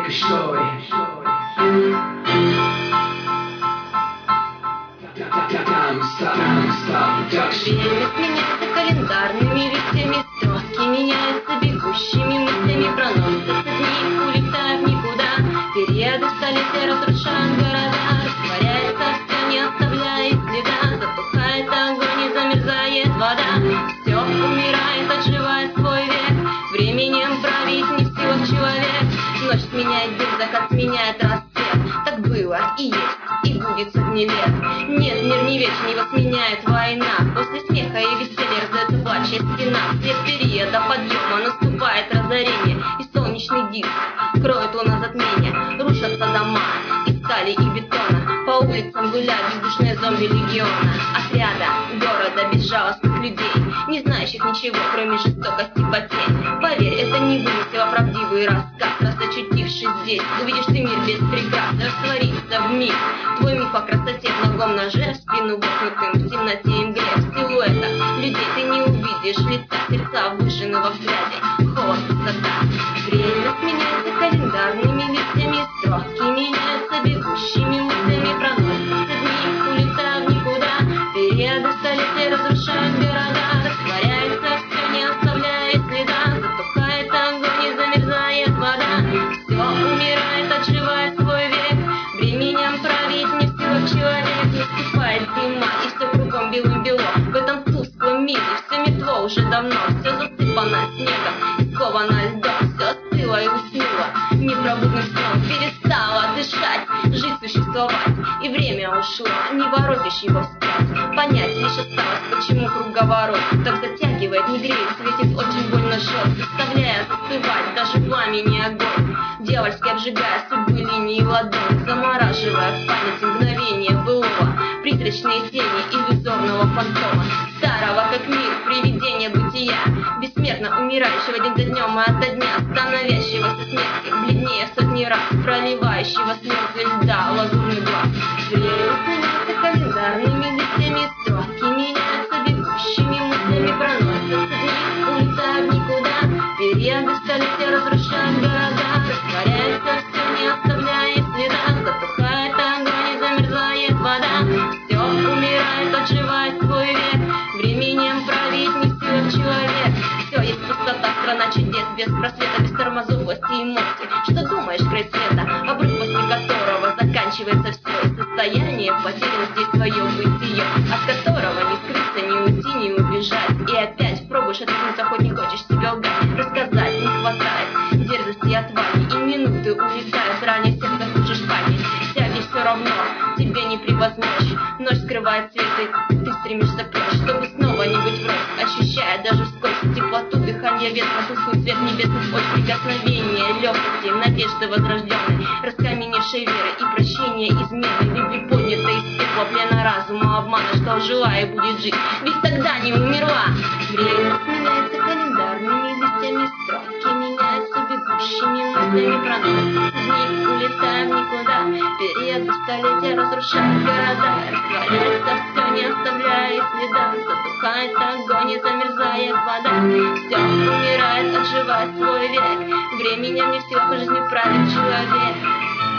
Время сменяется календарными листьями, строки меняются бегущими мыслями, проносятся дни, улетая в никуда. Периоды столетия разрушают города, растворяется все, не оставляя и следа. Затухает огонь и замерзает вода. Все умирает, отживая свой век. Временем править не в силах человек. Ночь сменяет день, закат сменяет рассвет. Так было и есть, и будет сотни лет. Нет, мир не вечен, его сменяет война. После смеха и веселья раздается плач и стена. Вслед периода подъема наступает разорение, и солнечный диск кроет луна затмение. Рушатся дома из стали и бетона, по улицам гуляют бездушные зомби легиона. Отряда города безжалостных людей, не знающих ничего, кроме жестокости и потерь. Поверь, это не вымысел, а правдивый рассказ. Раз очутившись здесь, увидишь ты мир без прикрас. Растворится в миг твой миф о красоте, в многом ноже в спину воткнутым в темноте и мгле. В силуэтах людей ты не увидишь лица, сердца выжжены во взгляде, холод, пустота. Время сменяется календарными листьями, строки меняются бегущими мыслями, проносятся дни, улетая в никуда. Периоды столетия разрушают города, растворяется все, не оставляя следа. Затухает огонь и замерзает вода. Все умирает, отживая свой век. Временем править не в силах человек. Наступает зима, и все кругом белым-бело. В этом тусклом мире все мертво уже давно. Все засыпано снегом и сковано льдом. Все остыло и уснуло непробудным сном. Перестало дышать, жить, существовать. И время ушло, не воротишь его вспять. Понять лишь осталось, почему круговорот так затягивает, не греет, светит, очень больно жжет, заставляя застывать даже пламени огонь. Дьявольски обжигая судьбы линии ладони, замораживая в памяти мгновение былого. Призрачные тени иллюзорного фантома, старого как мир, привидение бытия, бессмертно умирающего день за днем и ото дня, становящегося смерти, бледнее в сотни раз, проливающего слезы льда лазурный глаз. Время сменяется календарными листьями, строки меняются бегущими мыслями, проносятся дни, улетая в никуда. Периоды столетия разрушают города, растворяется все, не оставляя и следа. Затухает огонь и замерзает вода. Все умирает, отживая свой век. Временем править не в силах человек. Все есть пустота, страна чудес, без просвета, без тормозов, власти и эмоций. Что думаешь, край света, обрыв, после которого заканчивается все, и состояние потеряно здесь свое бытие, от которого не скрыться, не уйти, не убежать. И опять пробуешь отвернуться, хоть не хочешь себе лгать. Рассказать не хватает дерзости и отваги, и минуты улетают, ранее сердце хуже шпаги. Тяги все равно тебе не превозмочь. Ночь скрывает свет, и ты стремишься прочь, чтобы снова не быть врозь, ощущая даже вскользь теплоту дыхания ветра, тусклый свет небесных очь, прикосновение легкости, надежды возрожденной, раскаменевшей веры и прощения измены, любви поднятой из пепла, плена разума, обмана, что жила и будет жить, ведь тогда не умерла. Время сменяется календарными листьями, строки меняются бегущими мыслями, проносятся дни, улетая в никуда. Периоды столетия разрушают города, растворяется все, не оставляя и следа. Затухает огонь и замерзает вода. Все умирает, отживая свой век. Временем не в силах жизнью правит человек.